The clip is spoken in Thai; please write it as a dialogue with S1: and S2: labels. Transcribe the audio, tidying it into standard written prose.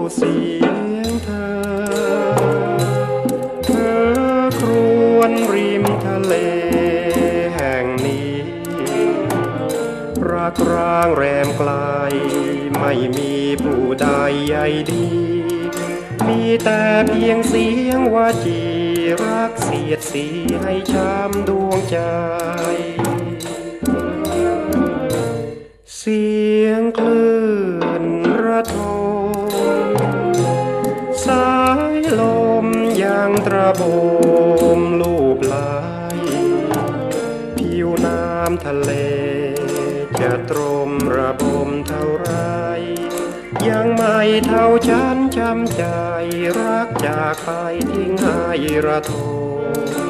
S1: เสียงเธอเธอครวญริมทะเลแห่งนี้รักร้างแรมไกลไม่มีผู้ใดใยดีมีแต่เพียงเสียงว่าจีรักเสียดสีให้ช้ำดวงใจเสียงคลื่นระทมสายลมยังตระบมลูบไหลผิวน้ำทะเลจะตรมระบมเท่าไรยังไม่เท่าฉันช้ำใจรักจากไปทิ้งให้ระทม